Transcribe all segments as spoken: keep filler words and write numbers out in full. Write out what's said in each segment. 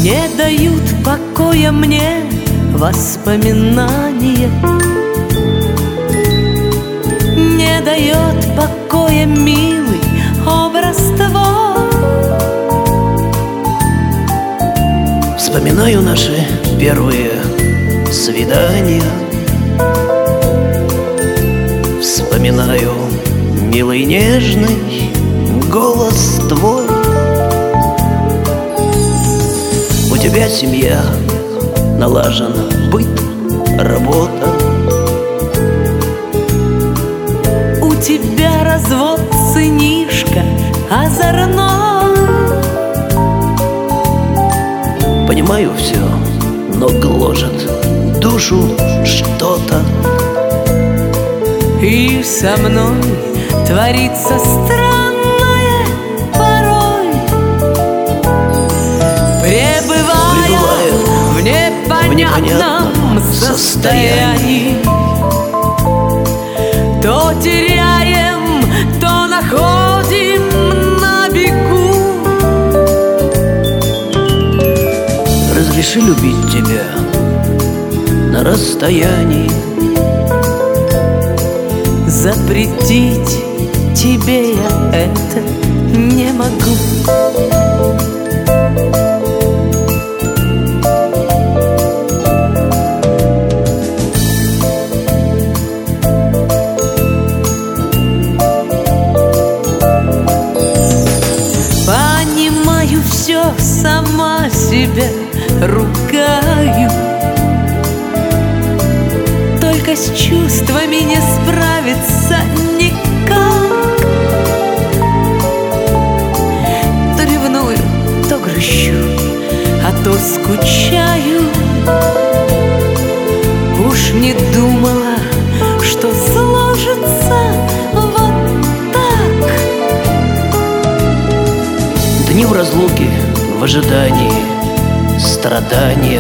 Не дают покоя мне воспоминания, не дает покоя милый образ твой. Вспоминаю наши первые свидания, вспоминаю милый нежный голос твой. У тебя семья, налажен быт, работа. У тебя развод, сынишка, озорной. Понимаю все, но гложет душу что-то. И со мной творится странное порой. Пребывая, Пребывая в непонятном, в непонятном состоянии, то теряем, то находим на бегу. Разреши любить тебя на расстоянии, запретить тебе я это не могу. Понимаю все, сама себя ругаю, только с чувствами не справиться никак. То ревную, то грущу, а то скучаю. Уж не думала, что сложится вот так. дни в разлуке, в ожидании, страдания.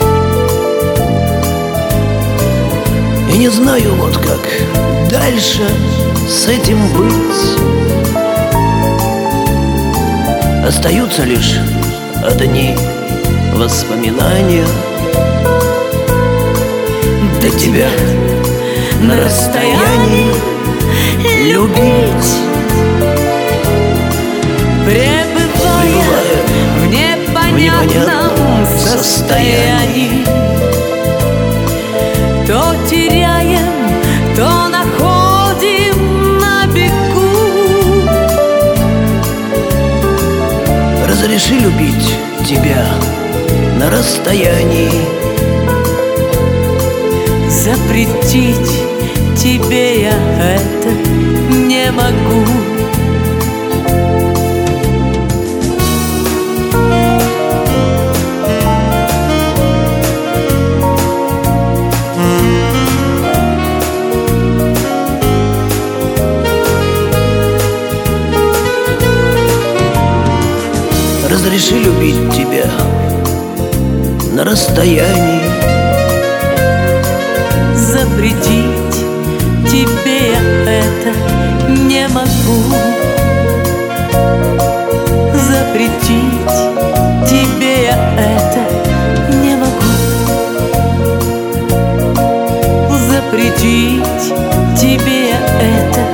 И не знаю вот как дальше с этим быть. Остаются лишь одни воспоминания. До тебя на расстоянии любить. Пребывая в непонятном состоянии, то теряем, то находим на бегу. Разреши любить тебя на расстоянии, запретить тебе я это не могу. Разреши любить тебя на расстоянии, запретить тебе я это не могу. Запретить тебе я это не могу. Запретить тебе я это